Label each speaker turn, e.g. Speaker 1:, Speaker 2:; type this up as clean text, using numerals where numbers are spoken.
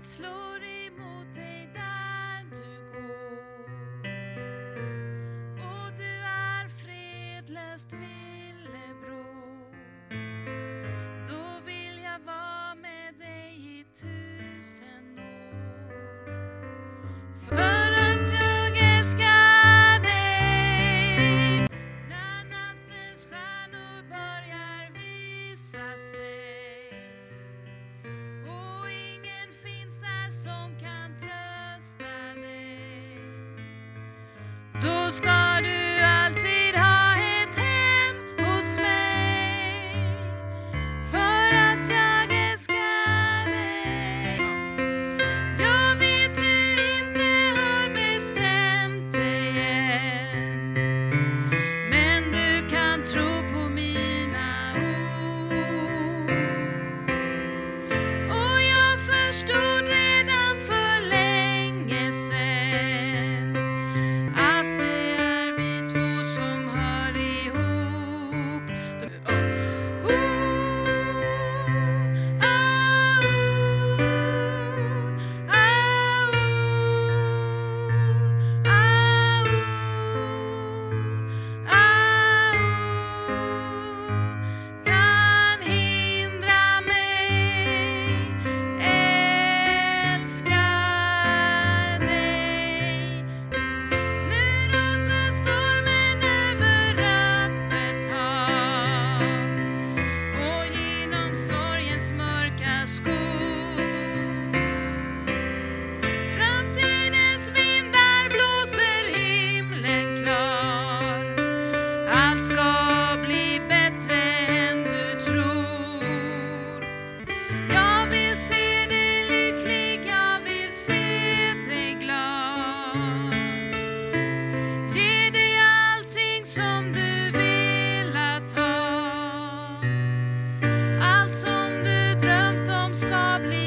Speaker 1: slår emot dig där du går, och du är fredlöst villebråd. Då vill jag vara med dig i 1000 år. För att jag älskar dig. När nattens stjärnor börjar visa sig, och ingen finns där som kan trösta dig, då ska du alltid ha ett hem hos mig. För att jag älskar dig. Jag vet du inte har bestämt dig än, men du kan tro på mina ord. Och jag förstod redan för länge sen att det är vi två som hör ihop. Kan hindra mig, älskar dig. Nu rasar stormen över öppet hav, och genom sorgens mörka skog. Framtidens vindar blåser himlen klar. Allt ska bli bättre än du tror. Jag vill se dig lycklig, jag vill se dig glad. Ge dig allting som du velat ha. Allt som du drömt om ska bli